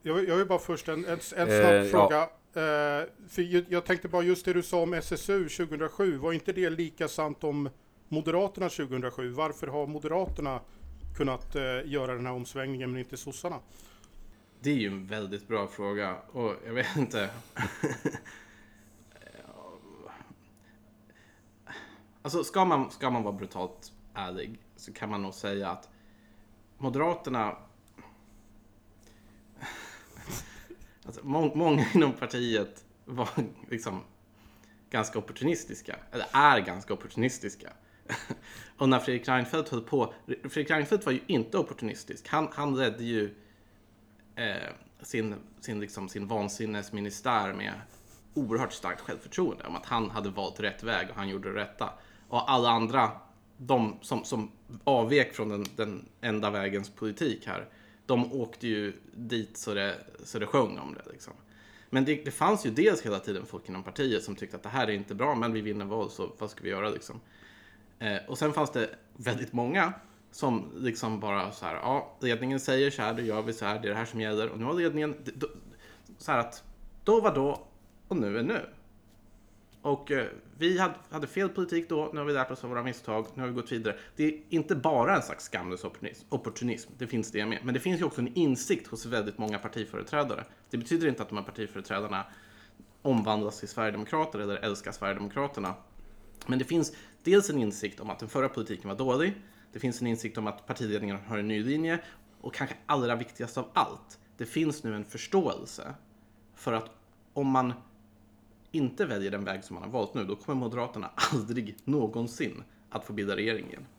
Jag vill bara först en snabb fråga. För jag tänkte bara just det du sa om SSU 2007. Var inte det lika sant om Moderaterna 2007? Varför har Moderaterna kunnat göra den här omsvängningen men inte sossarna? Det är ju en väldigt bra fråga. Och jag vet inte. Alltså ska man vara brutalt ärlig så kan man nog säga att Moderaterna... Alltså, många inom partiet var liksom ganska opportunistiska. Eller är ganska opportunistiska. Och när Fredrik Reinfeldt höll på... Fredrik Reinfeldt var ju inte opportunistisk. Han ledde ju sin vansinnesministär med oerhört starkt självförtroende. Om att han hade valt rätt väg och han gjorde det rätta. Och alla andra, de som avvek från den enda vägens politik här, de åkte ju dit så det sjöng om det liksom. Men det fanns ju dels hela tiden folk inom partiet som tyckte att det här är inte bra, men vi vinner val, så vad ska vi göra liksom. Och sen fanns det väldigt många som liksom bara så här, ja, ledningen säger så här, då gör vi så här, det är det här som gäller. Och nu har ledningen så här att då var då och nu är nu. Och vi hade fel politik då, nu har vi lärt oss av våra misstag, nu har vi gått vidare. Det är inte bara en slags skamlös opportunism, det finns det med. Men det finns ju också en insikt hos väldigt många partiföreträdare. Det betyder inte att de här partiföreträdarna omvandlas till Sverigedemokrater eller älskar Sverigedemokraterna. Men det finns dels en insikt om att den förra politiken var dålig. Det finns en insikt om att partiledningen har en ny linje. Och kanske allra viktigast av allt, det finns nu en förståelse för att om man inte väljer den väg som man har valt nu, då kommer Moderaterna aldrig någonsin att få bilda regering igen.